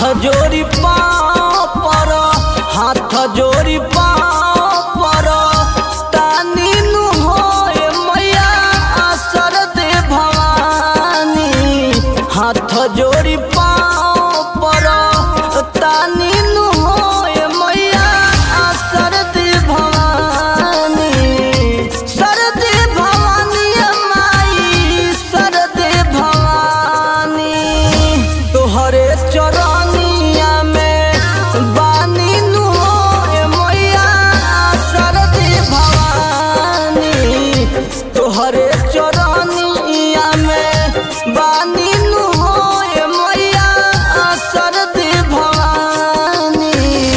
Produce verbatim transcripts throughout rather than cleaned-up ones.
जोड़ी पाँव पर हाथ जोड़ी पाँव पर तानी नु होए मैया असर दे भवानी। हाथ जोड़ी पाँव पर तानी नु होए मैया असर दे भवानी। सर दे भवानी माई सर दे भवानी तोहरे चरनिया में बानी नु होए मैया सर दे भवानी। तोहरे चरनिया में बानी नु होए मैया सर दे भवानी।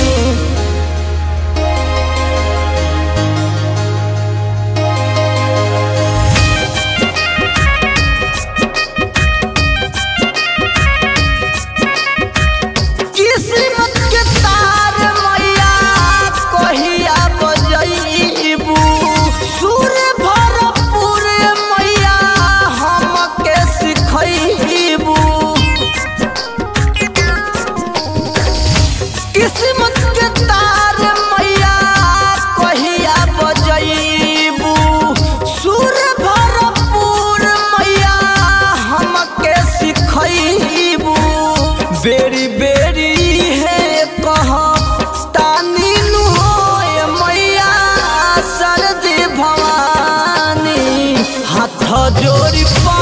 किस्मत के तार मैया कहिया बजइबू सुर भरपूर मैया हमके सिखइबू। किस्मत के तार मैया कहिया बजइबू सुर भरपूर मैया हमके सिखइबू। बेरी बेरी है कह तानी नु होए मैया सर दे भवानी। हाथ जोड़ी